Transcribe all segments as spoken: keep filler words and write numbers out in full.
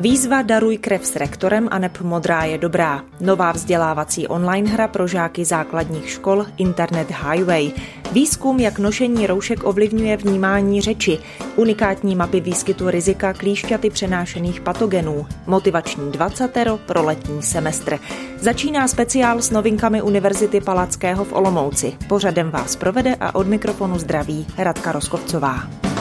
Výzva Daruj krev s rektorem aneb Modrá je dobrá. Nová vzdělávací online hra pro žáky základních škol Internet Highway. Výzkum, jak nošení roušek ovlivňuje vnímání řeči. Unikátní mapy výskytu rizika klíšťaty přenášených patogenů. Motivační dvacatero pro letní semestr. Začíná speciál s novinkami Univerzity Palackého v Olomouci. Pořadem vás provede a od mikrofonu zdraví Radka Roskovcová.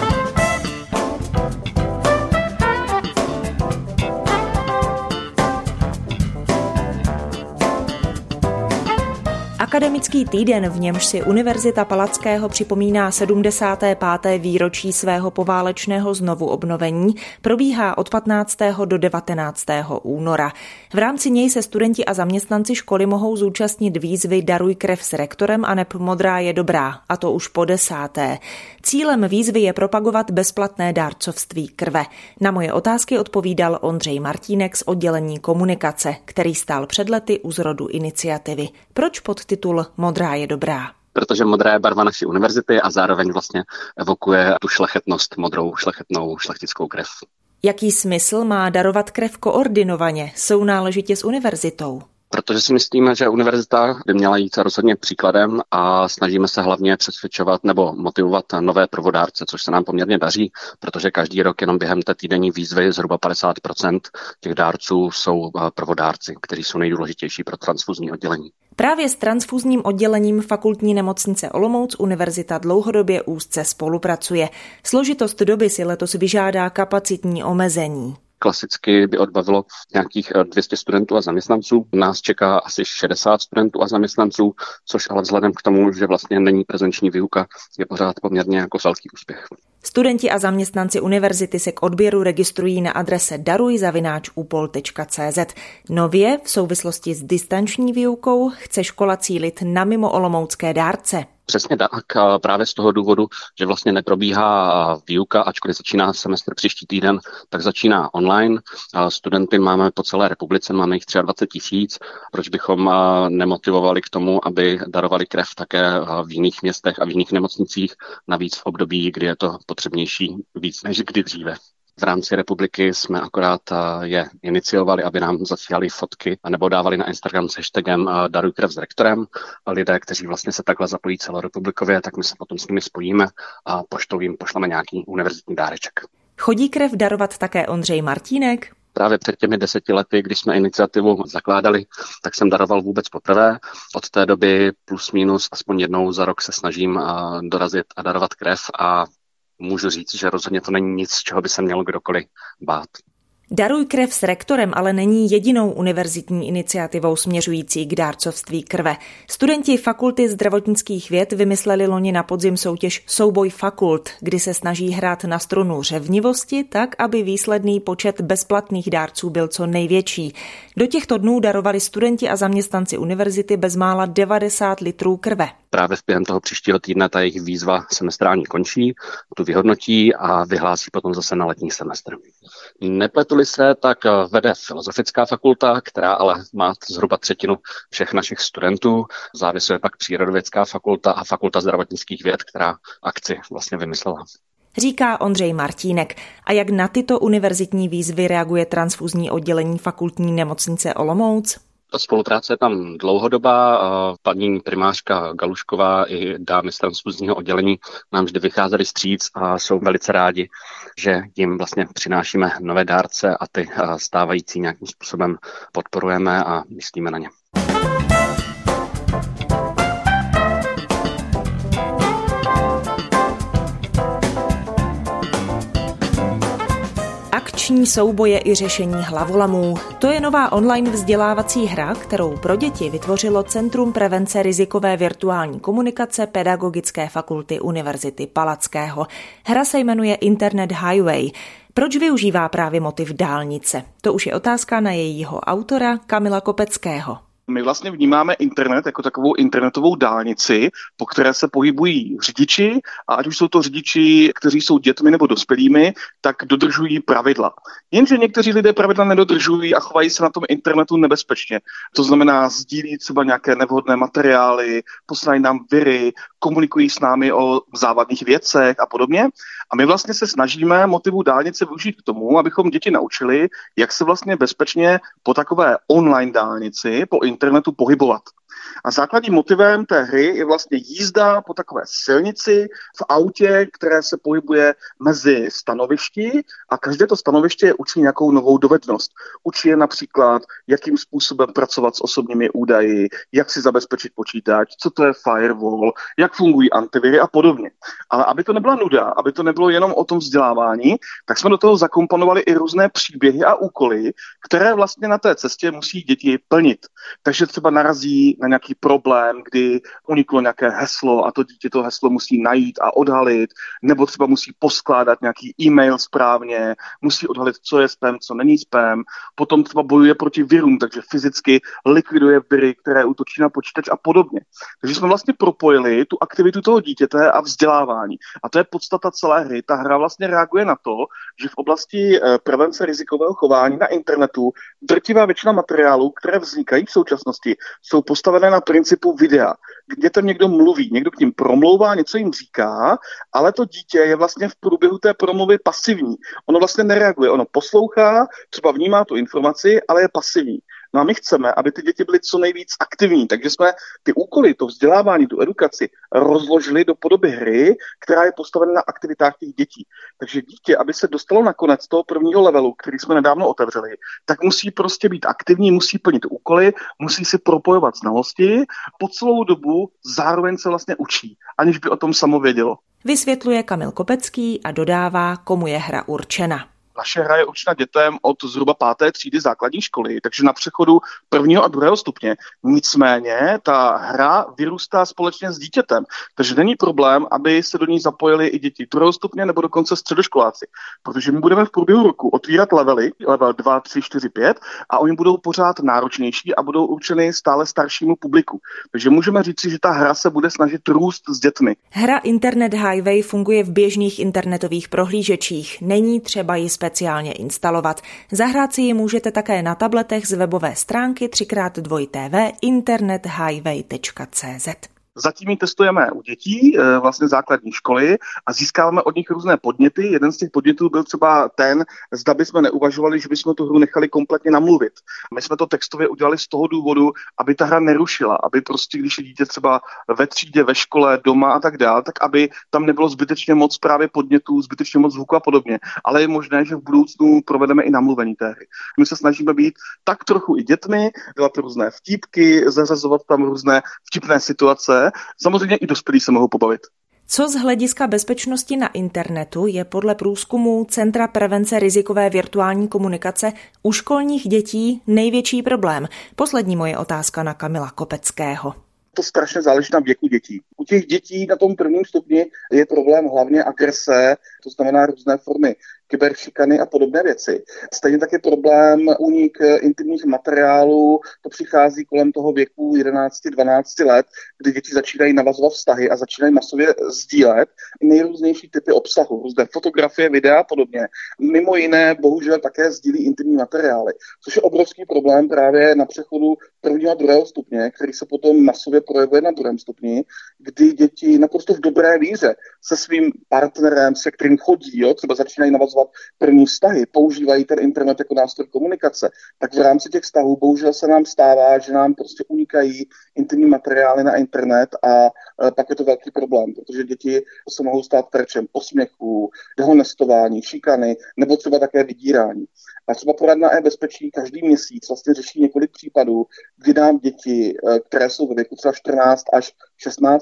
Akademický týden, v němž si Univerzita Palackého připomíná sedmdesáté páté výročí svého poválečného znovuobnovení, probíhá od patnáctého do devatenáctého února. V rámci něj se studenti a zaměstnanci školy mohou zúčastnit výzvy Daruj krev s rektorem aneb Modrá je dobrá, a to už po desáté. Cílem výzvy je propagovat bezplatné dárcovství krve. Na moje otázky odpovídal Ondřej Martínek z oddělení komunikace, který stál před lety u zrodu iniciativy. Proč podtitul Modrá je dobrá? Protože modrá je barva naší univerzity a zároveň vlastně evokuje tu šlechetnost, modrou šlechetnou šlechtickou krev. Jaký smysl má darovat krev koordinovaně, sounáležitě s univerzitou? Protože si myslíme, že univerzita by měla jít rozhodně příkladem a snažíme se hlavně přesvědčovat nebo motivovat nové prvodárce, což se nám poměrně daří, protože každý rok jenom během té týdenní výzvy zhruba padesát procent těch dárců jsou prvodárci, kteří jsou nejdůležitější pro transfuzní oddělení. Právě s transfuzním oddělením Fakultní nemocnice Olomouc univerzita dlouhodobě úzce spolupracuje. Složitost doby si letos vyžádá kapacitní omezení. Klasicky by odbavilo nějakých dvě stě studentů a zaměstnanců. Nás čeká asi šedesát studentů a zaměstnanců, což ale vzhledem k tomu, že vlastně není prezenční výuka, je pořád poměrně jako velký úspěch. Studenti a zaměstnanci univerzity se k odběru registrují na adrese daruj zavináč úpol tečka cé zet. Nově v souvislosti s distanční výukou chce škola cílit na mimo olomoucké dárce. Přesně tak, právě z toho důvodu, že vlastně neprobíhá výuka, ačkoliv začíná semestr příští týden, tak začíná online. Studenty máme po celé republice, máme jich dvacet tři tisíc. Proč bychom nemotivovali k tomu, aby darovali krev také v jiných městech a v jiných nemocnicích, navíc v období, kdy je to potřebnější víc než kdy dříve. V rámci republiky jsme akorát je iniciovali, aby nám zasílali fotky nebo dávali na Instagram s hashtagem Daruj krev s rektorem. Lidé, kteří vlastně se takhle zapojí celorepublikově, tak my se potom s nimi spojíme a poštou jim pošleme nějaký univerzitní dáreček. Chodí krev darovat také Ondřej Martínek? Právě před těmi deseti lety, když jsme iniciativu zakládali, tak jsem daroval vůbec poprvé. Od té doby plus minus aspoň jednou za rok se snažím dorazit a darovat krev a můžu říct, že rozhodně to není nic, z čeho by se měl kdokoliv bát. Daruj krev s rektorem ale není jedinou univerzitní iniciativou směřující k dárcovství krve. Studenti Fakulty zdravotnických věd vymysleli loni na podzim soutěž Souboj fakult, kdy se snaží hrát na strunu řevnivosti tak, aby výsledný počet bezplatných dárců byl co největší. Do těchto dnů darovali studenti a zaměstnanci univerzity bezmála devadesát litrů krve. Právě během toho příštího týdne ta jejich výzva semestrální končí, tu vyhodnotí a vyhlásí potom zase na letní semestr. Nepletuli se, tak vede Filozofická fakulta, která ale má zhruba třetinu všech našich studentů. Závisuje pak Přírodovědecká fakulta a Fakulta zdravotnických věd, která akci vlastně vymyslela. Říká Ondřej Martínek. A jak na tyto univerzitní výzvy reaguje transfuzní oddělení Fakultní nemocnice Olomouc? Spolupráce je tam dlouhodobá. Paní primářka Galušková i dámy z transfuzního oddělení nám vždy vycházeli vstříc a jsou velice rádi, že jim vlastně přinášíme nové dárce a ty stávající nějakým způsobem podporujeme a myslíme na ně. Akční souboje i řešení hlavolamů. To je nová online vzdělávací hra, kterou pro děti vytvořilo Centrum prevence rizikové virtuální komunikace Pedagogické fakulty Univerzity Palackého. Hra se jmenuje Internet Highway. Proč využívá právě motiv dálnice? To už je otázka na jejího autora Kamila Kopeckého. My vlastně vnímáme internet jako takovou internetovou dálnici, po které se pohybují řidiči, a ať už jsou to řidiči, kteří jsou dětmi nebo dospělými, tak dodržují pravidla. Jenže někteří lidé pravidla nedodržují a chovají se na tom internetu nebezpečně. To znamená, sdílí třeba nějaké nevhodné materiály, posílají nám viry, komunikují s námi o závadných věcech a podobně. A my vlastně se snažíme motivu dálnice využít k tomu, abychom děti naučili, jak se vlastně bezpečně po takové online dálnici, po internetu pohybovat. A základním motivem té hry je vlastně jízda po takové silnici v autě, které se pohybuje mezi stanovišti, a každé to stanoviště učí nějakou novou dovednost. Učí je například, jakým způsobem pracovat s osobními údaji, jak si zabezpečit počítač, co to je firewall, jak fungují antiviry a podobně. Ale aby to nebyla nuda, aby to nebylo jenom o tom vzdělávání, tak jsme do toho zakomponovali i různé příběhy a úkoly, které vlastně na té cestě musí děti plnit. Takže třeba narazí na nějaký problém, kdy uniklo nějaké heslo a to dítě to heslo musí najít a odhalit, nebo třeba musí poskládat nějaký e-mail správně, musí odhalit, co je spam, co není spam, potom třeba bojuje proti virům, takže fyzicky likviduje viry, které útočí na počítač a podobně. Takže jsme vlastně propojili tu aktivitu toho dítěte a vzdělávání. A to je podstata celé hry. Ta hra vlastně reaguje na to, že v oblasti prevence rizikového chování na internetu drtivá většina materiálů, které vznikají v současnosti, jsou postavené na principu videa. K dětem někdo mluví, někdo k ním promlouvá, něco jim říká, ale to dítě je vlastně v průběhu té promluvy pasivní. Ono vlastně nereaguje, ono poslouchá, třeba vnímá tu informaci, ale je pasivní. No a my chceme, aby ty děti byly co nejvíc aktivní, takže jsme ty úkoly, to vzdělávání, tu edukaci rozložili do podoby hry, která je postavena na aktivitách těch dětí. Takže dítě, aby se dostalo na konec toho prvního levelu, který jsme nedávno otevřeli, tak musí prostě být aktivní, musí plnit úkoly, musí si propojovat znalosti, po celou dobu zároveň se vlastně učí, aniž by o tom samo vědělo. Vysvětluje Kamil Kopecký a dodává, komu je hra určena. Naše hra je určena dětem od zhruba páté třídy základní školy, takže na přechodu prvního a druhého stupně. Nicméně ta hra vyrůstá společně s dítětem, takže není problém, aby se do ní zapojili i děti druhého stupně nebo dokonce středoškoláci, protože my budeme v průběhu roku otvírat levely, level dva, tři, čtyři, pět, a oni budou pořád náročnější a budou určeny stále staršímu publiku. Takže můžeme říci, že ta hra se bude snažit růst s dětmi. Hra Internet Highway funguje v běžných internetových prohlížečích, není třeba ji speciálně instalovat. Zahrát si ji můžete také na tabletech z webové stránky tři krát dva w tečka internet highway tečka c z. Zatím ji testujeme u dětí, vlastně základní školy, a získáváme od nich různé podněty. Jeden z těch podnětů byl třeba ten, zda bychom neuvažovali, že bychom tu hru nechali kompletně namluvit. My jsme to textově udělali z toho důvodu, aby ta hra nerušila, aby prostě, když je dítě třeba ve třídě, ve škole, doma a tak dál, tak aby tam nebylo zbytečně moc právě podnětů, zbytečně moc zvuku a podobně. Ale je možné, že v budoucnu provedeme i namluvení té hry. My se snažíme být tak trochu i dětmi, dělat různé vtípky, zařazovat tam různé vtipné situace. Samozřejmě i dospělí se mohou pobavit. Co z hlediska bezpečnosti na internetu je podle průzkumu Centra prevence rizikové virtuální komunikace u školních dětí největší problém? Poslední moje otázka na Kamila Kopeckého. To strašně záleží na věku dětí. U těch dětí na tom prvním stupni je problém hlavně agrese, to znamená různé formy kyberšikany a podobné věci. Stejně tak je problém únik intimních materiálů, to přichází kolem toho věku jedenáct dvanáct let, kdy děti začínají navazovat vztahy a začínají masově sdílet nejrůznější typy obsahu, různé fotografie, videa a podobně. Mimo jiné, bohužel také sdílí intimní materiály, což je obrovský problém právě na přechodu prvního a druhého stupně, který se potom masově projevuje na druhém stupni, kdy děti naprosto v dobré víře se svým partnerem, se kterým chodí, jo, třeba začínají navazovat první vztahy, používají ten internet jako nástroj komunikace, tak v rámci těch vztahů bohužel se nám stává, že nám prostě unikají intimní materiály na internet a pak je to velký problém, protože děti se mohou stát terčem posměchu, dehonestování, šikany nebo třeba také vydírání. A třeba poradna e-bezpečí každý měsíc vlastně řeší několik případů, kdy nám děti, které jsou ve věku třeba čtrnáct až šestnáct let,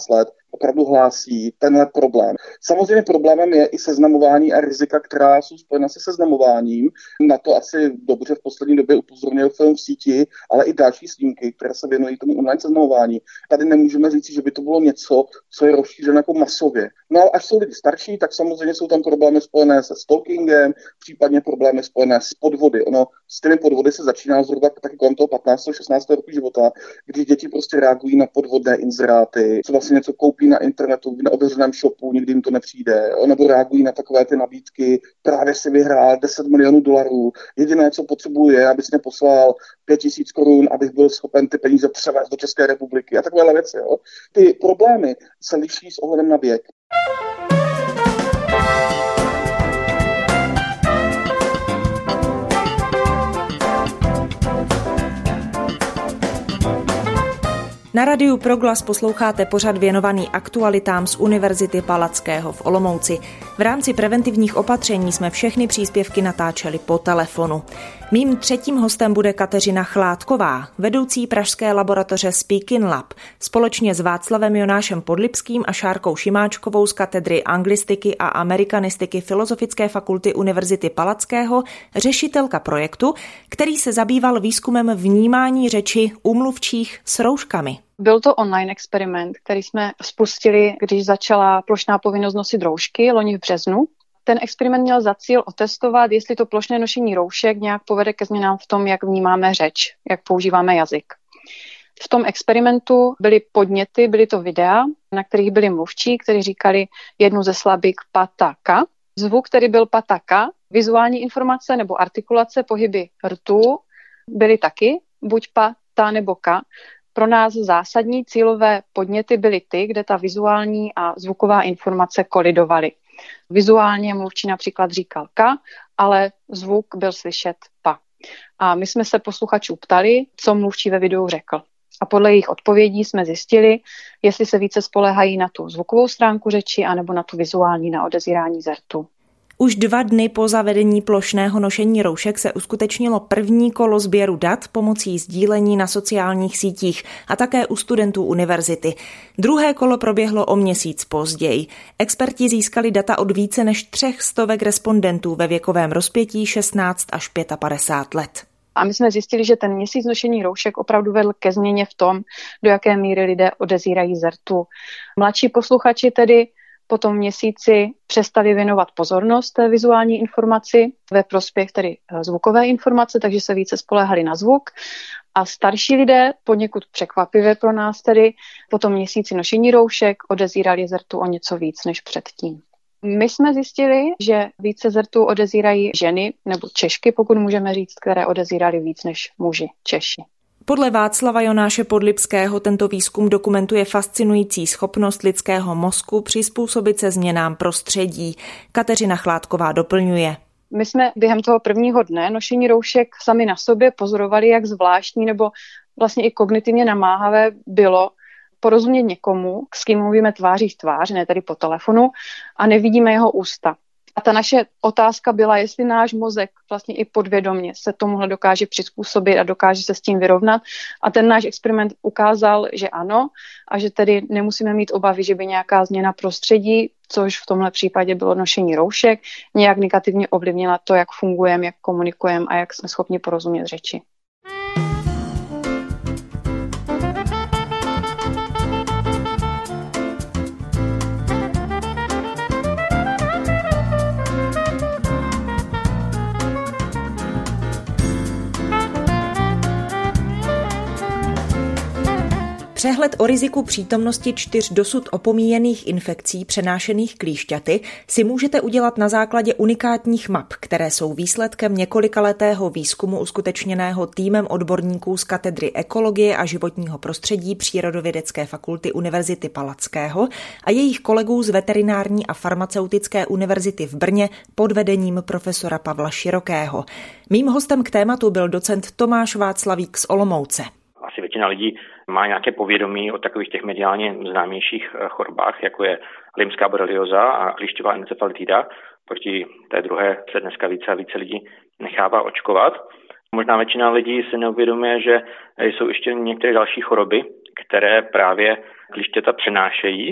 opravdu hlásí tenhle problém. Samozřejmě problémem je i seznamování a rizika, která jsou spojena se seznamováním. Na to asi dobře v poslední době upozornil Film v síti, ale i další snímky, které se věnují tomu online seznamování. Tady nemůžeme říct, že by to bylo něco, co je rozšířeno jako masově. No až jsou lidi starší, tak samozřejmě jsou tam problémy spojené se stalkingem, případně problémy spojené s podvody. Ono s těmi podvody se začíná zhruba taky kolem toho patnáctého šestnáctého roku života, kdy děti prostě reagují na podvodné inzeráty, co vlastně něco koupí na internetu, na otevřeném shopu, nikdy jim to nepřijde, nebo reagují na takové ty nabídky, právě si vyhrál deset milionů dolarů, jediné, co potřebuje, je, abys mě poslal pět tisíc korun, abych byl schopen ty peníze převést do České republiky a takovéhle věci. Jo. Ty problémy se liší s ohledem na věk. Na Radiu Proglas posloucháte pořad věnovaný aktualitám z Univerzity Palackého v Olomouci. V rámci preventivních opatření jsme všechny příspěvky natáčeli po telefonu. Mým třetím hostem bude Kateřina Chládková, vedoucí pražské laboratoře Speaking Lab, společně s Václavem Jonášem Podlipským a Šárkou Šimáčkovou z katedry anglistiky a amerikanistiky Filozofické fakulty Univerzity Palackého, řešitelka projektu, který se zabýval výzkumem vnímání řeči u mluvčích s rouškami. Byl to online experiment, který jsme spustili, když začala plošná povinnost nosit roušky loni v březnu. Ten experiment měl za cíl otestovat, jestli to plošné nošení roušek nějak povede ke změnám v tom, jak vnímáme řeč, jak používáme jazyk. V tom experimentu byly podněty, byly to videa, na kterých byli mluvčí, kteří říkali jednu ze slabik pataka. Zvuk, který byl pataka, vizuální informace nebo artikulace, pohyby rtu byly taky, buď pa, ta nebo ka. Pro nás zásadní cílové podněty byly ty, kde ta vizuální a zvuková informace kolidovaly. Vizuálně mluvčí například říkal ka, ale zvuk byl slyšet pa. A my jsme se posluchačů ptali, co mluvčí ve videu řekl. A podle jejich odpovědí jsme zjistili, jestli se více spoléhají na tu zvukovou stránku řeči anebo na tu vizuální, na odezírání zertu. Už dva dny po zavedení plošného nošení roušek se uskutečnilo první kolo sběru dat pomocí sdílení na sociálních sítích a také u studentů univerzity. Druhé kolo proběhlo o měsíc později. Experti získali data od více než třech stovek respondentů ve věkovém rozpětí šestnáct až padesát pět let. A my jsme zjistili, že ten měsíc nošení roušek opravdu vedl ke změně v tom, do jaké míry lidé odezírají zertu. Mladší posluchači tedy po tom měsíci přestali věnovat pozornost té vizuální informaci ve prospěch tedy zvukové informace, takže se více spoléhali na zvuk. A starší lidé, poněkud překvapivě pro nás tedy, po tom měsíci nošení roušek odezírali zertu o něco víc než předtím. My jsme zjistili, že více zertu odezírají ženy, nebo Češky, pokud můžeme říct, které odezírali víc než muži Češi. Podle Václava Jonáše Podlipského tento výzkum dokumentuje fascinující schopnost lidského mozku přizpůsobit se změnám prostředí. Kateřina Chládková doplňuje. My jsme během toho prvního dne nošení roušek sami na sobě pozorovali, jak zvláštní nebo vlastně i kognitivně namáhavé bylo porozumět někomu, s kým mluvíme tváří v tvář, ne tedy po telefonu, a nevidíme jeho ústa. A ta naše otázka byla, jestli náš mozek vlastně i podvědomě se tomuhle dokáže přizpůsobit a dokáže se s tím vyrovnat. A ten náš experiment ukázal, že ano, a že tedy nemusíme mít obavy, že by nějaká změna prostředí, což v tomhle případě bylo nošení roušek, nějak negativně ovlivnila to, jak fungujeme, jak komunikujeme a jak jsme schopni porozumět řeči. Přehled o riziku přítomnosti čtyř dosud opomíjených infekcí přenášených klíšťaty si můžete udělat na základě unikátních map, které jsou výsledkem několikaletého výzkumu uskutečněného týmem odborníků z katedry ekologie a životního prostředí Přírodovědecké fakulty Univerzity Palackého a jejich kolegů z Veterinární a farmaceutické univerzity v Brně pod vedením profesora Pavla Širokého. Mým hostem k tématu byl docent Tomáš Václavík z Olomouce. Asi většina lidí má nějaké povědomí o takových těch mediálně známějších chorobách, jako je limská borelioza a klíšťová encefalitida. Proti té druhé se dneska více a více lidí nechává očkovat. Možná většina lidí si neuvědomuje, že jsou ještě některé další choroby, které právě klíšťata přenášejí.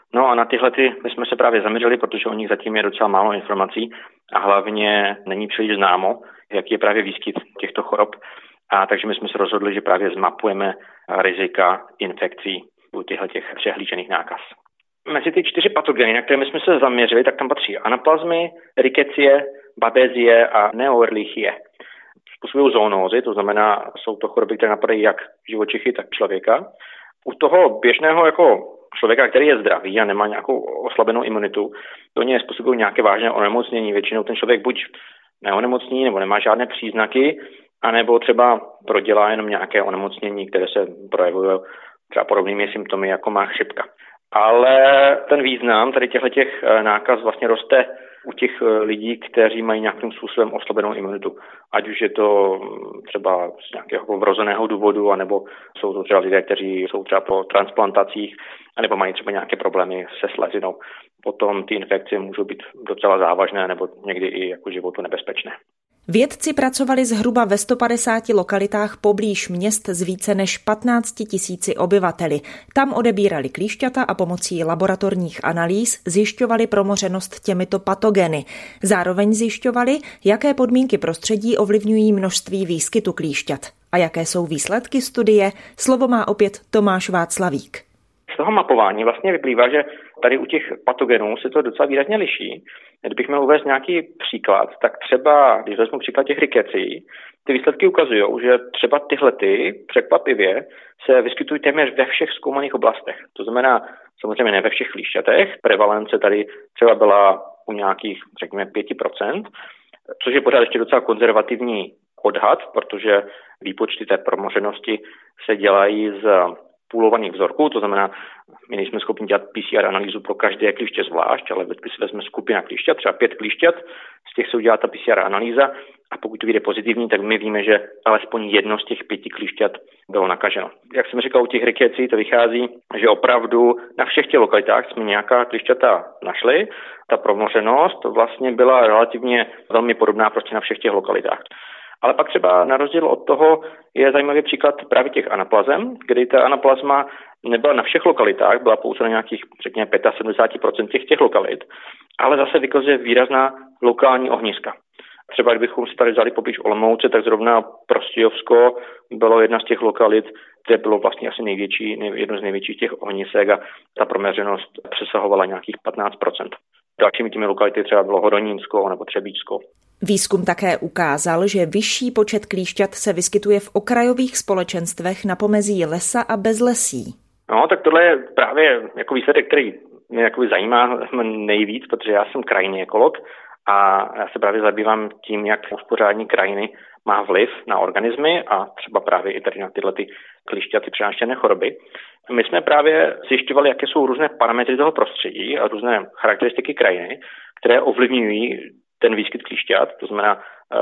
No a na tyhle ty my jsme se právě zaměřili, protože o nich zatím je docela málo informací a hlavně není příliš známo, jaký je právě výskyt těchto chorob. A takže my jsme se rozhodli, že právě zmapujeme rizika infekcí u těchto těch přehlížených nákaz. Mezi ty čtyři patogeny, na které my jsme se zaměřili, tak tam patří anaplazmy, rickettsie, babezie a neoerlichie. Způsobují zoonózy, to znamená, jsou to choroby, které napadají jak živočichy, tak člověka. U toho běžného jako člověka, který je zdravý a nemá nějakou oslabenou imunitu, to něj způsobují nějaké vážné onemocnění. Většinou ten člověk buď neonemocní nebo nemá žádné příznaky, anebo třeba prodělá jenom nějaké onemocnění, které se projevují třeba podobnými symptomy, jako má chřipka. Ale ten význam tady těchto nákaz vlastně roste u těch lidí, kteří mají nějakým způsobem oslabenou imunitu. Ať už je to třeba z nějakého vrozeného důvodu, anebo jsou to třeba lidé, kteří jsou třeba po transplantacích, anebo mají třeba nějaké problémy se slezinou. Potom ty infekce můžou být docela závažné, nebo někdy i jako životu nebezpečné. Vědci pracovali zhruba ve sto padesáti lokalitách poblíž měst s více než patnácti tisíci obyvateli. Tam odebírali klíšťata a pomocí laboratorních analýz zjišťovali promořenost těmito patogeny. Zároveň zjišťovali, jaké podmínky prostředí ovlivňují množství výskytu klíšťat. A jaké jsou výsledky studie, slovo má opět Tomáš Václavík. Z toho mapování vlastně vyplývá, že tady u těch patogenů se to docela výrazně liší. Kdybych měl uvést nějaký příklad, tak třeba, když vezmu příklad těch rickettsie, ty výsledky ukazují, že třeba tyhle ty překvapivě se vyskytují téměř ve všech zkoumaných oblastech. To znamená samozřejmě ne ve všech klíšťatech. Prevalence tady třeba byla u nějakých, řekněme, pět procent, což je pořád ještě docela konzervativní odhad, protože výpočty té promořenosti se dělají z půlovaných vzorků, to znamená, my nejsme schopni dělat P C R analýzu pro každé klíště zvlášť, ale když si vezme skupina klíšťat, třeba pět klíšťat, z těch se udělá ta P C R analýza a pokud to vyjde pozitivní, tak my víme, že alespoň jedno z těch pěti klíšťat bylo nakaženo. Jak jsem říkal, u těch rickettsie to vychází, že opravdu na všech těch lokalitách jsme nějaká klíšťata našli. Ta promořenost vlastně byla relativně velmi podobná prostě na všech těch lokalitách. Ale pak třeba na rozdíl od toho je zajímavý příklad právě těch anaplazem, kdy ta anaplazma nebyla na všech lokalitách, byla pouze na nějakých, řekněme, sedmdesát pět procent těch, těch lokalit, ale zase vykazuje výrazná lokální ohniska. Třeba kdybychom si tady vzali poblíž Olomouce, tak zrovna Prostějovsko bylo jedna z těch lokalit, kde bylo vlastně asi největší, jedno z největších těch ohnisek a ta proměřenost přesahovala nějakých patnáct procent. Dalšími těmi lokality třeba bylo Horonínsko nebo Třebíčsko. Výzkum také ukázal, že vyšší počet klíšťat se vyskytuje v okrajových společenstvech na pomezí lesa a bezlesí. No, tak tohle je právě jako výsledek, který mě jako zajímá nejvíc, protože já jsem krajinný ekolog a já se právě zabývám tím, jak uspořádání krajiny má vliv na organismy a třeba právě i tady na tyhle ty klišťaty přenášené choroby. My jsme právě zjišťovali, jaké jsou různé parametry toho prostředí a různé charakteristiky krajiny, které ovlivňují ten výskyt klíšťat, to znamená,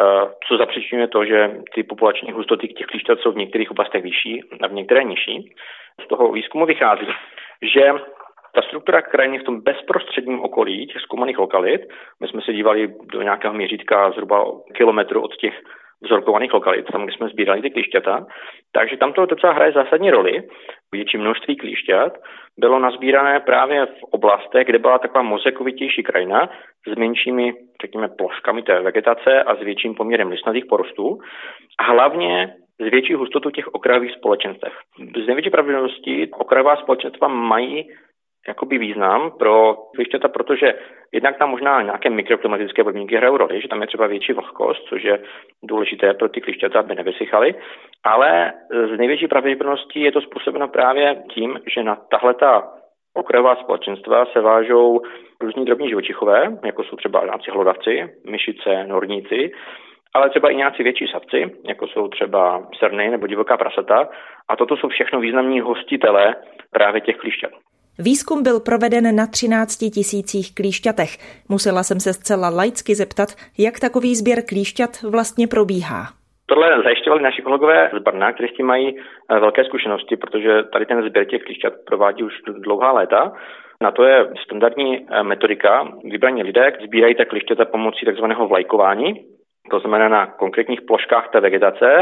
co zapříčinuje to, že ty populační hustoty těch klíšťat jsou v některých oblastech vyšší a v některé nižší. Z toho výzkumu vychází, že ta struktura krajiny v tom bezprostředním okolí těch zkoumaných lokalit, my jsme se dívali do nějakého měřítka zhruba kilometru od těch vzorkovaných lokalit, tam, kde jsme sbírali ty klíšťata, takže tam to docela hraje zásadní roli. Větší množství klíšťat bylo nazbírané právě v oblastech, kde byla taková mozaikovitější krajina s menšími, řekněme, ploškami té vegetace a s větším poměrem listnatých porostů a hlavně s větší hustotou těch okrajových společenstev. Z největší pravděpodobností okrajová společenstva mají jakoby význam pro klíšťata, protože jednak tam možná nějaké mikroklimatické podmínky hrajou roli, že tam je třeba větší vlhkost, což je důležité pro ty klíšťata, aby nevysychaly, ale z největší pravděpodobností je to způsobeno právě tím, že na tahleta okrajová společenstva se vážou různí drobní živočichové, jako jsou třeba nějací hlodavci, myšice, norníci, ale třeba i nějací větší savci, jako jsou třeba srny nebo divoká prasata. A toto jsou všechno významní hostitelé právě těch klíšťat. Výzkum byl proveden na třinácti tisících klíšťatech. Musela jsem se zcela laicky zeptat, jak takový sběr klíšťat vlastně probíhá. Tohle zajišťovali naši kolegové z Brna, kteří s tím mají velké zkušenosti, protože tady ten sběr těch klíšťat provádí už dlouhá léta. Na to je standardní metodika. Vybraní lidé sbírají ta klíšťata pomocí takzvaného vlajkování, to znamená na konkrétních ploškách té vegetace,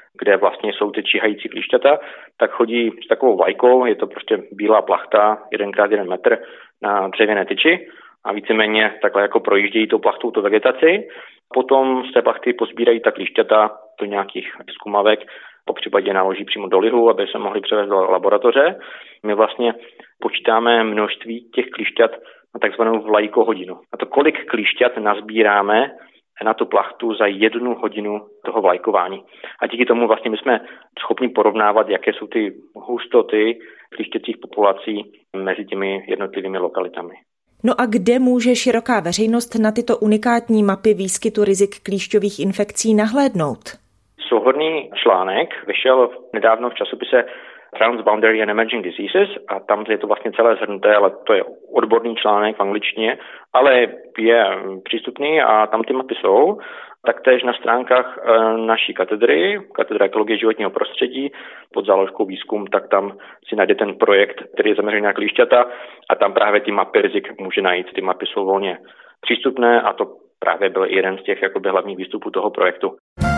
kde vlastně jsou ty číhající klíšťata, tak chodí s takovou vlajkou, je to prostě bílá plachta, jeden krát jeden metr na dřevěné tyči a víceméně takhle jako projíždějí tou plachtou tu vegetaci. Potom z té plachty pozbírají ta klíšťata do nějakých zkumavek, po případě naloží přímo do lihu, aby se mohli převést do laboratoře. My vlastně počítáme množství těch klíšťat na takzvanou vlajkohodinu. A to, kolik klíšťat nazbíráme na tu plachtu za jednu hodinu toho vlajkování. A díky tomu vlastně my jsme schopni porovnávat, jaké jsou ty hustoty klíšťacích populací mezi těmi jednotlivými lokalitami. No a kde může široká veřejnost na tyto unikátní mapy výskytu rizik klíšťových infekcí nahlédnout? Souhrnný článek vyšel nedávno v časopise Transboundary and Emerging Diseases a tam je to vlastně celé shrnuté, ale to je odborný článek v angličtině, ale je přístupný a tam ty mapy jsou. Taktéž na stránkách naší katedry, katedra ekologie životního prostředí, pod záložkou výzkum, tak tam si najde ten projekt, který je zaměřený na klíšťata a tam právě ty mapy rizik může najít. Ty mapy jsou volně přístupné a to právě byl jeden z těch jakoby hlavních výstupů toho projektu.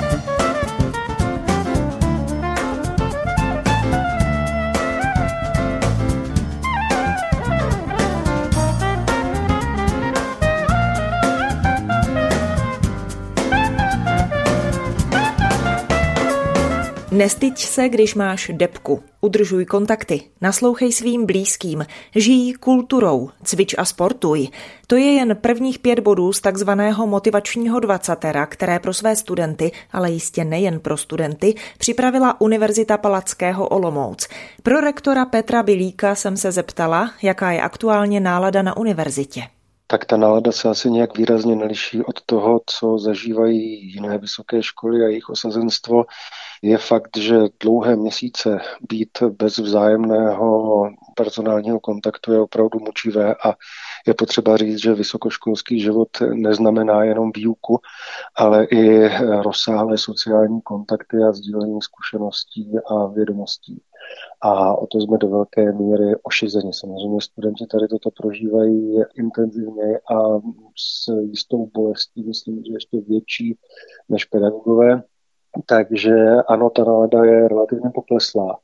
Nestyď se, když máš depku. Udržuj kontakty, naslouchej svým blízkým, žij kulturou, cvič a sportuj. To je jen prvních pět bodů z takzvaného motivačního dvacatera, které pro své studenty, ale jistě nejen pro studenty, připravila Univerzita Palackého Olomouc. Pro rektora Petra Bilíka jsem se zeptala, jaká je aktuálně nálada na univerzitě. Tak ta nálada se asi nějak výrazně neliší od toho, co zažívají jiné vysoké školy a jejich osazenstvo. Je fakt, že dlouhé měsíce být bez vzájemného personálního kontaktu je opravdu mučivé a je potřeba říct, že vysokoškolský život neznamená jenom výuku, ale i rozsáhlé sociální kontakty a sdílení zkušeností a vědomostí. A o to jsme do velké míry ošizeni. Samozřejmě studenti tady toto prožívají intenzivně a s jistou bolestí, myslím, že ještě větší než pedagogové. Takže ano, ta nálada je relativně pokleslá.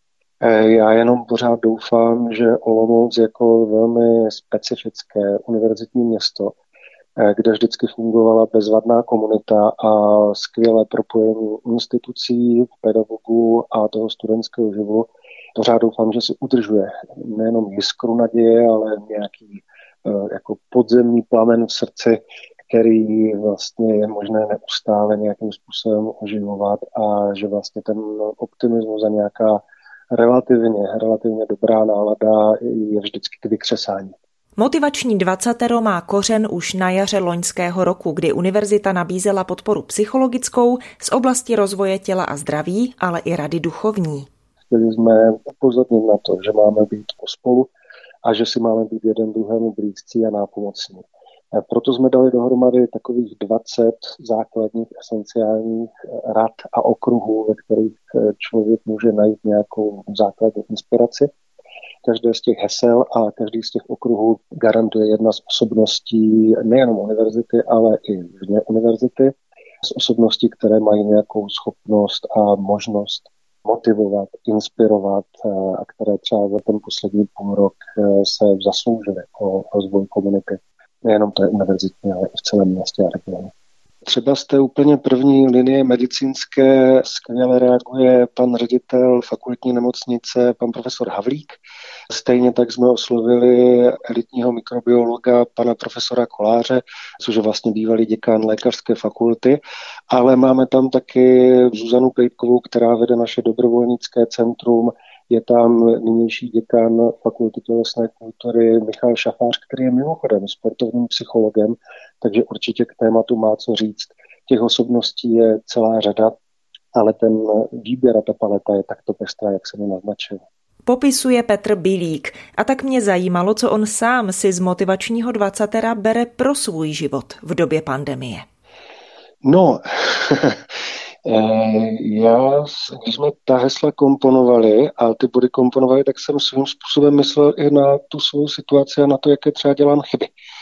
Já jenom pořád doufám, že Olomouc jako velmi specifické univerzitní město, kde vždycky fungovala bezvadná komunita a skvělé propojení institucí, pedagogů a toho studentského živu, pořád doufám, že si udržuje nejenom jiskru naděje, ale nějaký jako podzemní plamen v srdci, který vlastně je možné neustále nějakým způsobem oživovat a že vlastně ten optimismus a nějaká relativně, relativně dobrá nálada je vždycky k vykřesání. Motivační dvacatero má kořen už na jaře loňského roku, kdy univerzita nabízela podporu psychologickou z oblasti rozvoje těla a zdraví, ale i rady duchovní. Chtěli jsme upozornit na to, že máme být pospolu a že si máme být jeden druhému blízcí a nápomocní. Proto jsme dali dohromady takových dvacet základních esenciálních rad a okruhů, ve kterých člověk může najít nějakou základní inspiraci. Každé z těch hesel a každý z těch okruhů garantuje jedna z osobností nejenom univerzity, ale i vně univerzity. Z osobností, které mají nějakou schopnost a možnost motivovat, inspirovat a které třeba za ten poslední půl rok se zasloužily o rozvoj komunity. Nejenom té univerzitní, ale i v celém městě a regionu. Třeba z té úplně první linie medicínské skvěle reaguje pan ředitel fakultní nemocnice, pan profesor Havlík. Stejně tak jsme oslovili elitního mikrobiologa, pana profesora Koláře, což je vlastně bývalý děkan lékařské fakulty, ale máme tam taky Zuzanu Pejtkovou, která vede naše dobrovolnické centrum. Je tam nynější děkan fakulty tělesné kultury Michal Šafář, který je mimochodem sportovním psychologem, takže určitě k tématu má co říct. Těch osobností je celá řada, ale ten výběr a ta paleta je takto pestrá, jak jsem ji naznačil. Popisuje Petr Bilík a tak mě zajímalo, co on sám si z motivačního dvacatera bere pro svůj život v době pandemie. No... Já, když jsme ta hesla komponovali a ty body komponovali, tak jsem svým způsobem myslel i na tu svou situaci a na to, jaké třeba dělám chyby.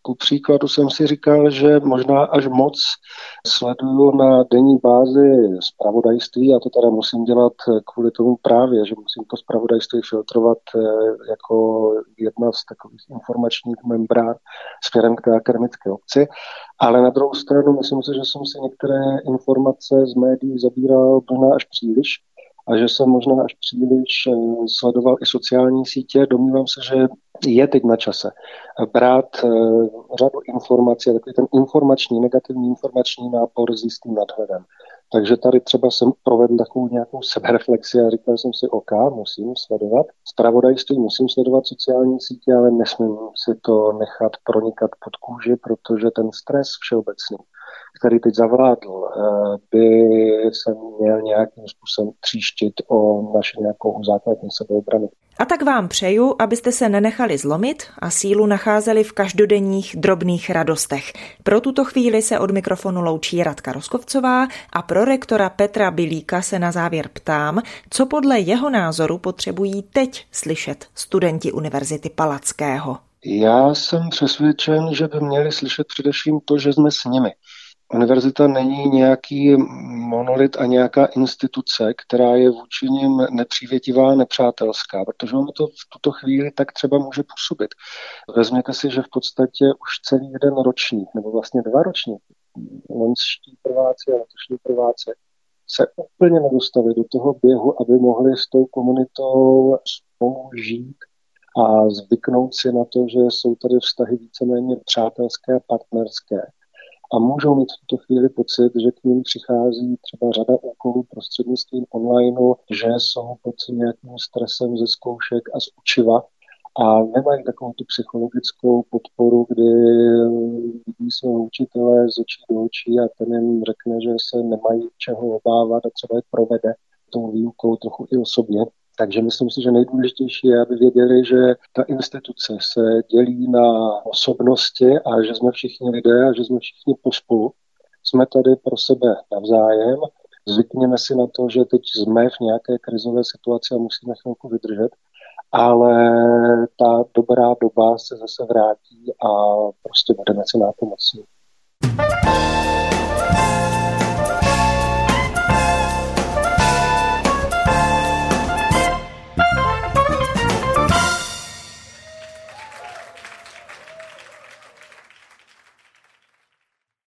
Ku příkladu jsem si říkal, že možná až moc sleduju na denní bázi zpravodajství, a to teda musím dělat kvůli tomu právě, že musím to zpravodajství filtrovat jako jedna z takových informačních membrán směrem k té akademické obci. Ale na druhou stranu myslím si, že jsem si některé informace z médií zabíral možná až příliš a že jsem možná až příliš sledoval i sociální sítě. Domnívám se, že je teď na čase brát řadu informací, takový ten informační, negativní informační nápor s jistým nadhledem. Takže tady třeba jsem provedl takovou nějakou sebereflexi a říkal jsem si, OK, musím sledovat zpravodajství, musím sledovat sociální sítě, ale nesmím si to nechat pronikat pod kůži, protože ten stres všeobecný, který teď zavládl, by se měl nějakým způsobem tříštit o naši nějakou základní sebeobranu. A tak vám přeju, abyste se nenechali zlomit a sílu nacházeli v každodenních drobných radostech. Pro tuto chvíli se od mikrofonu loučí Radka Roskovcová a pro rektora Petra Bilíka se na závěr ptám, co podle jeho názoru potřebují teď slyšet studenti Univerzity Palackého. Já jsem přesvědčen, že by měli slyšet především to, že jsme s nimi. Univerzita není nějaký monolit a nějaká instituce, která je vůči nim nepřívětivá, nepřátelská, protože ono to v tuto chvíli tak třeba může působit. Vezměte si, že v podstatě už celý jeden ročník, nebo vlastně dva ročníky, loňští prváci a letošní prváci, se úplně nedostali do toho běhu, aby mohli s tou komunitou spolu žít a zvyknout si na to, že jsou tady vztahy víceméně přátelské a partnerské. A můžou mít v tuto chvíli pocit, že k ním přichází třeba řada úkolů prostřednictvím onlineu, že jsou pod nějakým stresem ze zkoušek a z učiva a nemají takovou tu psychologickou podporu, kdy vidí svého učitele z očí do očí a ten jim řekne, že se nemají čeho obávat a třeba je provede tou výukou trochu i osobně. Takže myslím si, že nejdůležitější je, aby věděli, že ta instituce se dělí na osobnosti a že jsme všichni lidé a že jsme všichni pospolu. Jsme tady pro sebe navzájem. Zvykněme si na to, že teď jsme v nějaké krizové situaci a musíme chvilku vydržet, ale ta dobrá doba se zase vrátí a prostě budeme si nápomocní.